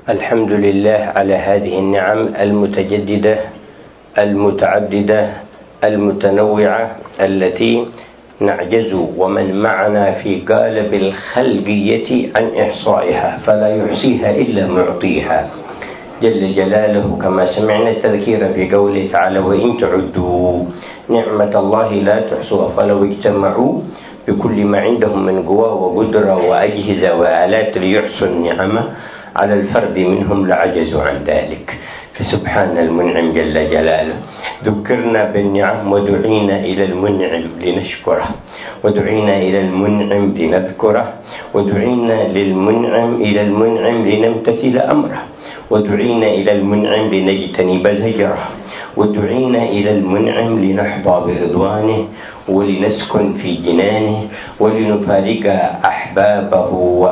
الحمد لله على هذه النعم المتجددة المتعددة المتنوعة التي نعجز ومن معنا في قالب الخلقية عن إحصائها، فلا يحصيها إلا معطيها جل جلاله، كما سمعنا تذكيرا في قوله تعالى: وإن تعدوا نعمة الله لا تحصوها، فلو اجتمعوا بكل ما عندهم من قوة وقدرة وأجهزة وآلات ليحصوا النعمة على الفرد منهم لعجزوا عن ذلك. فسبحان المنعم جل جلاله. ذكرنا بالنعم ودعينا إلى المنعم لنشكره، ودعينا إلى المنعم لنذكره، ودعينا إلى المنعم لنمتثل أمره، ودعينا إلى المنعم لنجتنب زجره، ودعينا إلى المنعم لنحظى برضوانه ولنسكن في جنانه ولنفارق أحبابه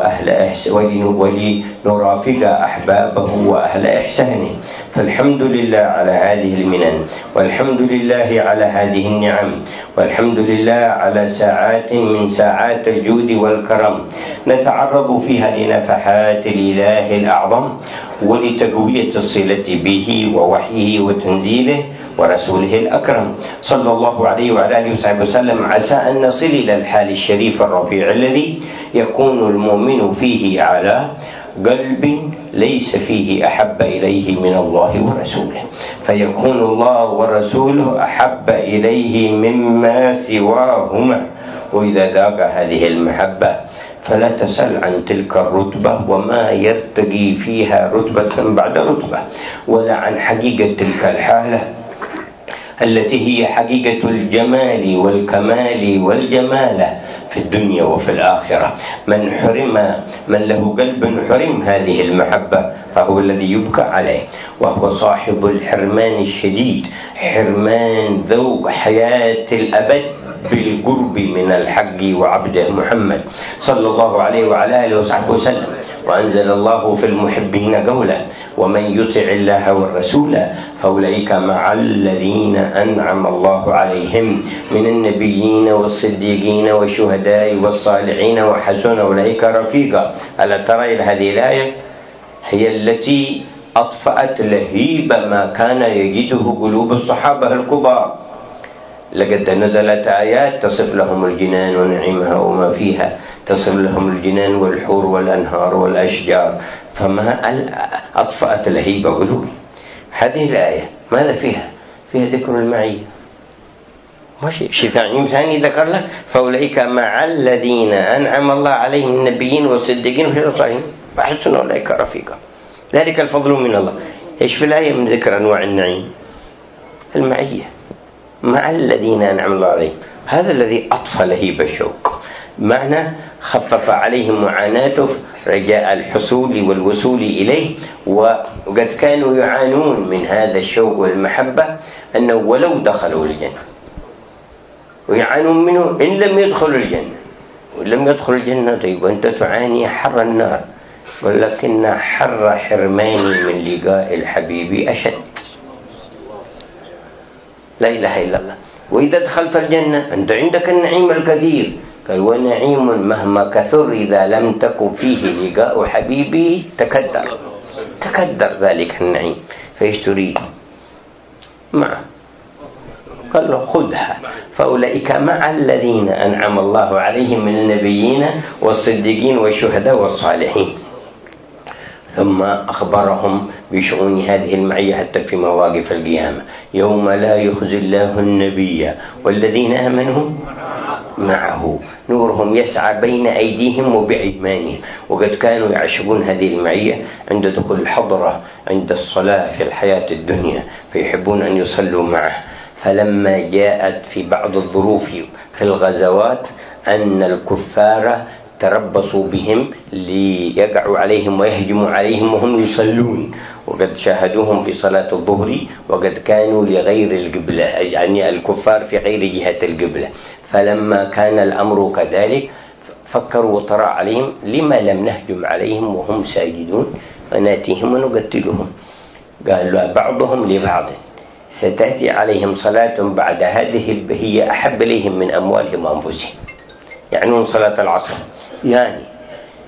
ولنرافق أحبابه وأهل إحسانه. فالحمد لله على هذه المنن، والحمد لله على هذه النعم، والحمد لله على ساعات من ساعات الجود والكرم نتعرض فيها لنفحات الإله الأعظم ولتقوية الصلة به ووحيه وتنزيله ورسوله الأكرم صلى الله عليه وعلى آله وصحبه وسلم. عسى أن نصل إلى الحال الشريف الرفيع الذي يكون المؤمن فيه على قلب ليس فيه أحب إليه من الله ورسوله، فيكون الله ورسوله أحب إليه مما سواهما. وإذا ذاق هذه المحبة فلا تسل عن تلك الرتبة وما يرتقي فيها رتبة بعد رتبة، ولا عن حقيقة تلك الحالة التي هي حقيقة الجمال والكمال والجمال في الدنيا وفي الآخرة. من له قلب حرم هذه المحبة فهو الذي يبكى عليه، وهو صاحب الحرمان الشديد، حرمان ذوق حياة الأبد بالقرب من الحق وعبده محمد صلى الله عليه وعلى آله وصحبه وسلم. وأنزل الله في المحبين قولا: ومن يطع الله والرسول فأولئك مع الذين أنعم الله عليهم من النبيين والصديقين والشهداء والصالحين وحسن أولئك رفيقا. ألا ترى إلى هذه الآية؟ هي التي أطفأت لهيب ما كان يجده قلوب الصحابة الكبار. لقد نزلت آيات تصف لهم الجنان ونعيمها وما فيها، تصف لهم الجنان والحور والأنهار والأشجار، فما أطفأت لهيب قلوب. هذه الآية ماذا فيها؟ فيها ذكر المعية. ماشي شيء ثاني ذكر لك: فأولئك مع الذين أنعم الله عليهم من النبيين والصديقين والصالحين وحسن أولئك رفيقا. ذلك الفضل من الله. إيش في الآية من ذكر أنواع النعيم؟ المعية مع الذين أنعم الله عليهم، هذا الذي أطفى لهيب الشوق، معنى خفف عليهم معاناته رجاء الحصول والوصول إليه. وقد كانوا يعانون من هذا الشوق والمحبة أنه ولو دخلوا الجنة، ويعانون منه إن لم يدخلوا الجنة. وإن لم يدخلوا الجنة طيب وأنت تعاني حر النار، ولكن حر حرماني من لقاء الحبيب أشد. لا إله إلا الله. وإذا دخلت الجنة أنت عندك النعيم الكثير، قال: ونعيم مهما كثر إذا لم تكن فيه لقاء حبيبه تكدر ذلك النعيم. فإيش تريد معه؟ قال له: خذها. فأولئك مع الذين أنعم الله عليهم من النبيين والصديقين والشهداء والصالحين. ثم أخبرهم بشؤون هذه المعية حتى في مواقف القيامة: يوم لا يخزي الله النبي والذين آمنوا معه نورهم يسعى بين أيديهم وبأيمانهم. وقد كانوا يعشقون هذه المعية عند دخول الحضرة، عند الصلاة في الحياة الدنيا، فيحبون أن يصلوا معه. فلما جاءت في بعض الظروف في الغزوات أن الكفار تربصوا بهم ليقعوا عليهم ويهجموا عليهم وهم يصلون، وقد شاهدوهم في صلاة الظهر وقد كانوا لغير القبلة، يعني الكفار في غير جهة القبلة. فلما كان الأمر كذلك فكروا وطرأ عليهم: لما لم نهجم عليهم وهم ساجدون وناتيهم ونقتلهم؟ قال بعضهم لبعض: ستأتي عليهم صلاة بعد هذه هي أحب إليهم من أموالهم وأنفسهم، يعنون صلاة العصر. يعني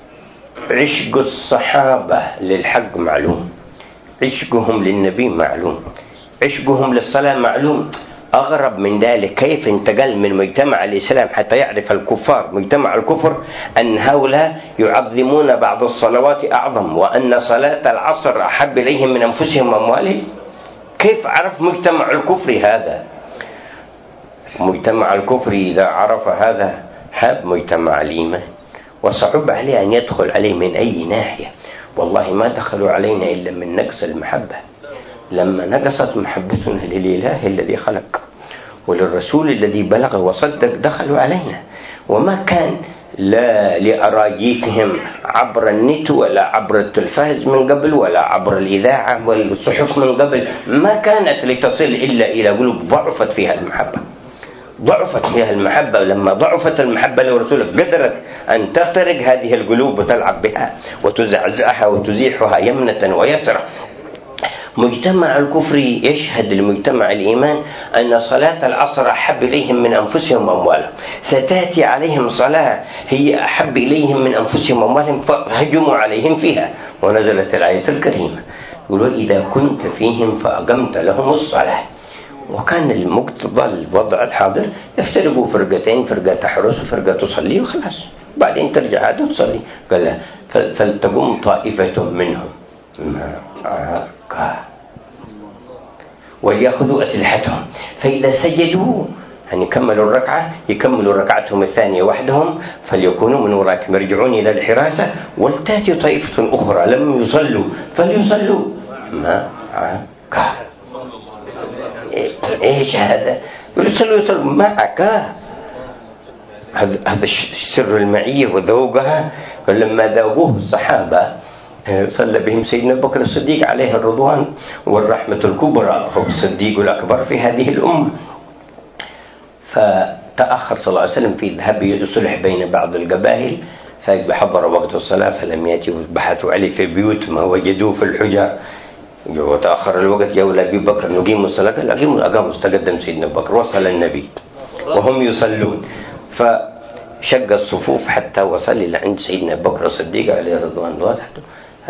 عشق الصحابة للحق معلوم، عشقهم للنبي معلوم، عشقهم للصلاة معلوم. أغرب من ذلك كيف انتقل من مجتمع الإسلام حتى يعرف الكفار مجتمع الكفر أن هؤلاء يعظمون بعض الصلوات أعظم، وأن صلاة العصر أحب إليهم من أنفسهم وأموالهم. كيف عرف مجتمع الكفر هذا؟ مجتمع الكفر إذا عرف هذا حاب مجتمع الإيمان، وصعب عليه أن يدخل عليه من أي ناحية. والله ما دخلوا علينا إلا من نقص المحبة. لما نقصت محبتنا للإله الذي خلق وللرسول الذي بلغ وصدق دخلوا علينا، وما كان لا لأراجيفهم عبر النت ولا عبر التلفاز من قبل ولا عبر الإذاعة والصحف من قبل، ما كانت لتصل إلا إلى قلوب ضعفت فيها المحبة، ضعفت فيها المحبة. لما ضعفت المحبة لرسوله قدرت أن تخترق هذه القلوب وتلعب بها وتزعزعها وتزيحها يمنة ويسرى. مجتمع الكفر يشهد لمجتمع الإيمان أن صلاة العصر أحب إليهم من أنفسهم وأموالهم، ستأتي عليهم صلاة هي أحب إليهم من أنفسهم وأموالهم فهجموا عليهم فيها، ونزلت الآية الكريمة يقول: إذا كنت فيهم فأقمت لهم الصلاة. وكان المقتضى الوضع الحاضر يفترقوا فرقتين، فرقة تحرس وفرقة تصلي وخلاص، بعدين ترجع عاد وتصلي. قال لا، فلتقم طائفة منهم معك وليأخذوا أسلحتهم فإذا سجدوا يعني كملوا الركعة يكملوا ركعتهم الثانية وحدهم فليكونوا من وراكم يرجعون إلى الحراسة، ولتأتي طائفة أخرى لم يصلوا فليصلوا معك. إيش هذا؟ يصلوا معك. هذا سر المعية وذوقها. لما ذوقوه الصحابة صلى بهم سيدنا أبو بكر الصديق عليه الرضوان والرحمة الكبرى، هو الصديق الأكبر في هذه الأمة. فتأخر صلى الله عليه وسلم في الذهاب يصلح بين بعض القبائل، فحضر وقت الصلاة فلم يأتي، بحثوا عليه في البيوت ما وجدوه في الحجر، وتأخر الوقت. جاءوا لأبي بكر نقيم الصلاة، قال أقاموا، استقدم سيدنا أبو بكر، وصل النبي وهم يصلون فشق الصفوف حتى وصل إلى عند سيدنا أبو بكر الصديق عليه الرضوان الله تحته.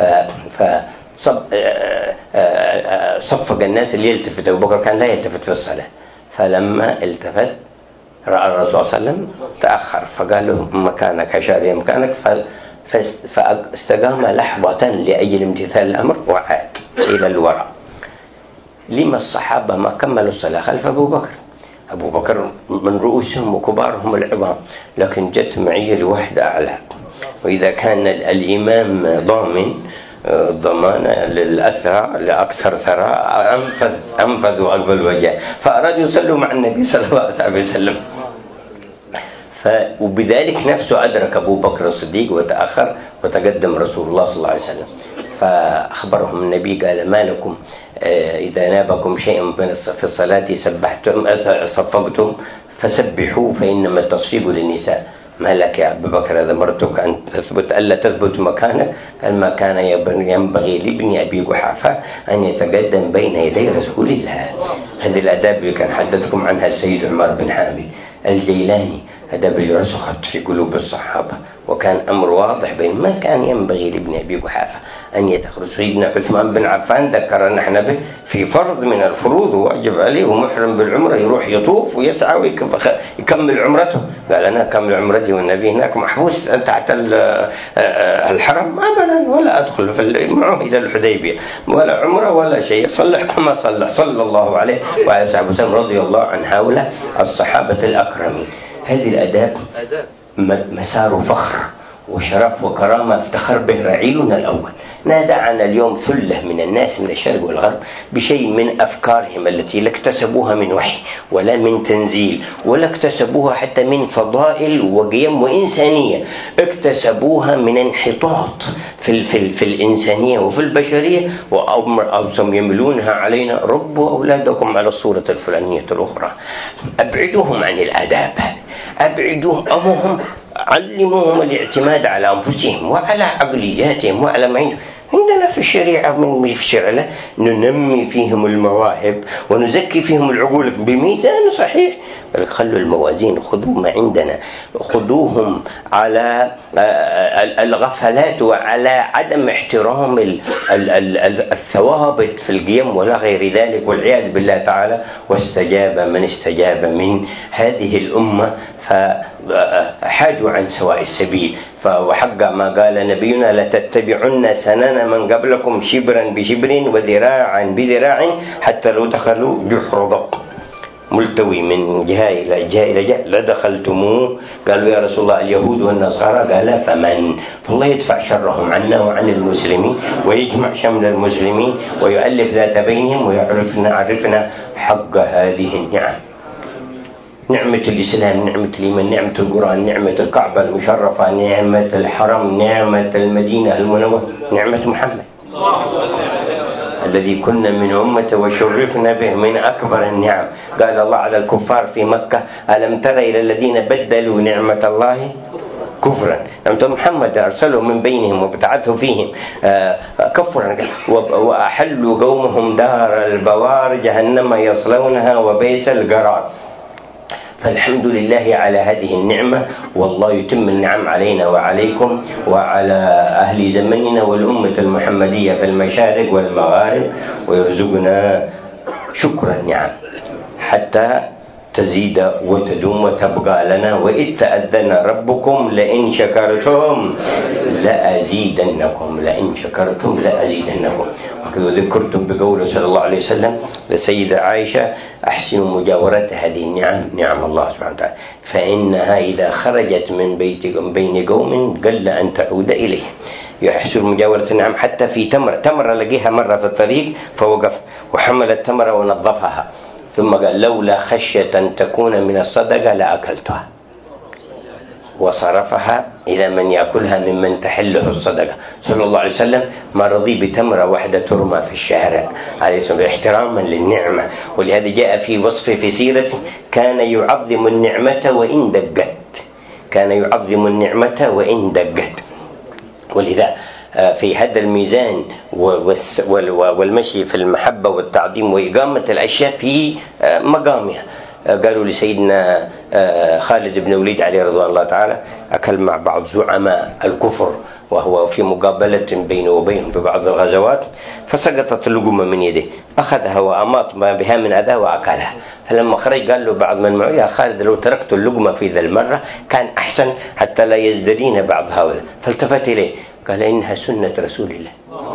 صفق الناس اللي يلتفت. أبو بكر كان لا يلتفت في الصلاة، فلما التفت رأى الرسول صلى الله عليه وسلم تأخر، فقال له مكانك حشاري مكانك، فاستقام لحظة لأجل امتثال الأمر وعاد إلى الوراء. لما الصحابة ما كملوا الصلاة خلف أبو بكر؟ أبو بكر من رؤوسهم وكبارهم العظام، لكن جت معية لواحدة أعلى. وإذا كان الإمام ضامن ضمان للأثرى لأكثر ثراء أنفذ وأقبل وجاء، فأرادوا يصلوا مع النبي صلى الله عليه وسلم. وبذلك نفسه أدرك أبو بكر الصديق وتأخر، وتقدم رسول الله صلى الله عليه وسلم فأخبرهم النبي قال: ما لكم إذا نابكم شيء في الصلاة صفقتم فسبحوا فإنما التصفيق للنساء. ما لك يا أبو بكر إذا مرتك أن تثبت ألا تثبت مكانك؟ قال: ما كان ينبغي لابن أبي قحافة أن يتقدم بين يدي رسول الله. هذه الآداب اللي كان حدثكم عنها السيد عمر بن حامد الجيلاني، آداب اللي رسخت في قلوب الصحابة، وكان أمر واضح بين ما كان ينبغي لابن أبي قحافة أن يتخرج. سيدنا عثمان بن عفان ذكرنا نحن به في فرض من الفروض واجب عليه ومحرم بالعمرة، يروح يطوف ويسعى ويكمل عمرته. قال: أنا أكمل عمرتي والنبي هناك محبوس تحت الحرم أبدا، ولا أدخل معه إلى الحديبية ولا عمرة ولا شيء، صلح كما صلى الله عليه وعلى وسلم رضي الله عن هؤلاء الصحابة الأكرمين. هذه الأداب مسار فخر وشرف وكرامة افتخر به رعيلنا الأول. نازعنا اليوم ثلة من الناس من الشرق والغرب بشيء من أفكارهم التي لا اكتسبوها من وحي ولا من تنزيل، ولا اكتسبوها حتى من فضائل وقيم وإنسانية، اكتسبوها من انحطاط في الإنسانية وفي البشرية، وأوسم يملونها علينا: ربوا أولادكم على الصورة الفلانية الأخرى. أبعدوهم عن الآداب، أبعدوهم، علموهم الاعتماد على أنفسهم وعلى عقلياتهم وعلى ما عندنا في الشريعة من في الشرع ننمي فيهم المواهب ونزكي فيهم العقول بميزان صحيح. خلوا الموازين، خذوا ما عندنا، خذوهم على الغفلات وعلى عدم احترام الثوابت في القيم ولا غير ذلك، والعياذ بالله تعالى. واستجاب من استجاب من هذه الأمة فحادوا عن سواء السبيل. وحق ما قال نبينا: لتتبعن سنن من قبلكم شبرا بشبر وذراعا بذراع حتى لو دخلوا جحر ضب ملتوي من جهة إلى جهة لدخلتموه. قالوا: يا رسول الله اليهود والنصارى. قال: فمن؟ فالله يدفع شرهم عنا وعن المسلمين ويجمع شمل المسلمين ويؤلف ذات بينهم ويعرفنا حق هذه النعم: نعمة الإسلام، نعمة الإيمان، نعمة القرآن، نعمة الكعبة المشرفة، نعمة الحرم، نعمة المدينة المنورة، نعمة محمد الذي كنا من أمة وشرفنا به من أكبر النعم. قال الله على الكفار في مكة: ألم تر إلى الذين بدلوا نعمة الله كفرا. نعمة محمد أرسله من بينهم وابتعثه فيهم كفرا، وأحلوا قومهم دار البوار جهنم يصلونها وبئس القرار. فالحمد لله على هذه النعمة، والله يتم النعم علينا وعليكم وعلى أهل زمننا والأمة المحمدية في المشارق والمغارب، ويرزقنا شكر النعم حتى تزيد وتدوم وتبقى لنا. وإذ تأذن ربكم لئن شكرتم لأزيدنكم، لئن شكرتم لأزيدنكم. وذكرتم بقوله صلى الله عليه وسلم لسيدة عائشة: أحسنوا مجاورة هذه النعم، نعم الله سبحانه وتعالى، فإنها إذا خرجت من بين قوم قل أن تعود إليه. يحسن مجاورة النعم حتى في تمرة لقيها مرة في الطريق فوقف وحمل التمرة ونظفها، ثم قال: لولا خشية أن تكون من الصدقة لأكلتها، وصرفها إلى من يأكلها ممن تحله الصدقة. صلى الله عليه وسلم ما رضي بتمرة واحدة ترمى في الشارع عليه الصلاة احتراما للنعمة. ولهذا جاء في وصفه في سيرته: كان يعظم النعمة وإن دقت، كان يعظم النعمة وإن دقت. ولذا في هذا الميزان والمشي في المحبة والتعظيم وإقامة الأشياء في مقامها. قالوا لسيدنا خالد بن وليد عليه رضوان الله تعالى: أكل مع بعض زعماء الكفر وهو في مقابلة بينه وبينهم في بعض الغزوات، فسقطت اللقمة من يده، أخذها وأماط ما بها من أذى وأكلها. فلما خرج قال له بعض من معه: يا خالد لو تركت اللقمة في ذا المرة كان أحسن حتى لا يزدرين بعض هؤلاء. فالتفت إليه قال: إنها سنة رسول الله،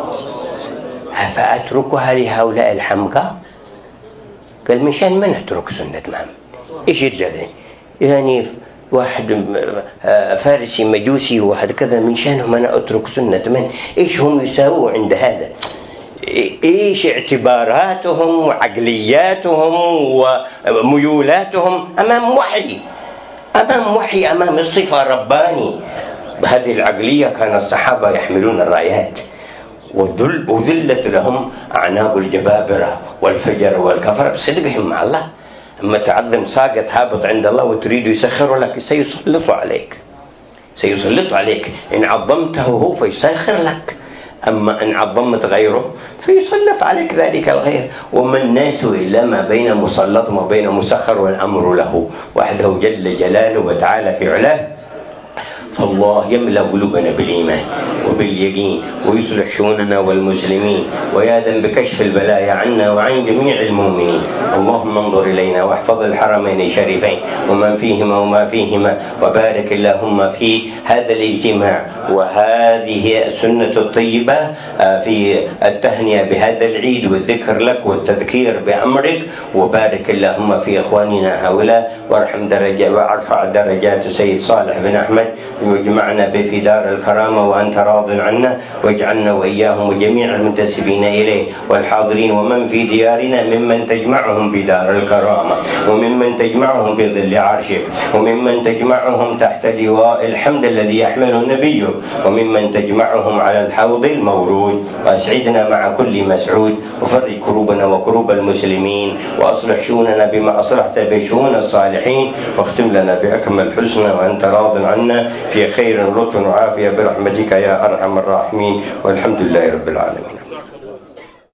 فأتركها لهؤلاء الحمقى؟ قال: مشان من أترك سنة محمد؟ إيش يرجع يعني واحد فارسي مجوسي وواحد كذا من شانهم أنا أترك سنة من؟ إيش هم يساووا عند هذا؟ إيش اعتباراتهم وعقلياتهم وميولاتهم أمام وحي، أمام وحي، أمام الصفة رباني. بهذه العقلية كان الصحابة يحملون الرايات وذلت لهم أعناق الجبابرة والفجر والكفر بصدقهم مع الله. أما تعظم ساقط هابط عند الله وتريد يسخر لك، سيسلط عليك، سيسلط عليك. إن عظمته هو فيسخر لك، أما إن عظمت غيره فيسلط عليك ذلك الغير. وما الناس إلا ما بين مسلط وما بين مسخر، والأمر له وحده جل جلاله وتعالى في علاه. فالله يملأ قلوبنا بالإيمان وباليقين ويصلح شؤوننا والمسلمين ويأذن بكشف البلايا عنا وعن جميع المؤمنين. اللهم انظر إلينا واحفظ الحرمين الشريفين ومن فيهما وما فيهما، وبارك اللهم في هذا الاجتماع وهذه السنة الطيبة في التهنئة بهذا العيد والذكر لك والتذكير بأمرك. وبارك اللهم في إخواننا هؤلاء، وارحم درجة وارفع درجات سيد صالح بن أحمد، واجمعنا به في دار الكرامة وأنت راض عنا، واجعلنا وإياهم وجميع المنتسبين إليه والحاضرين ومن في ديارنا ممن تجمعهم في دار الكرامة، وممن تجمعهم في ظل عرشك، وممن تجمعهم تحت لواء الحمد الذي يحمله النبي، وممن تجمعهم على الحوض المورود. وأسعدنا مع كل مسعود، وفرج كروبنا وكروب المسلمين، وأصلح شؤوننا بما أصلحت بشؤون الصالحين، واختم لنا بأكمل حسنى وأنت راض عنا في خير لطف وعافية برحمتك يا أرحم الراحمين، والحمد لله رب العالمين.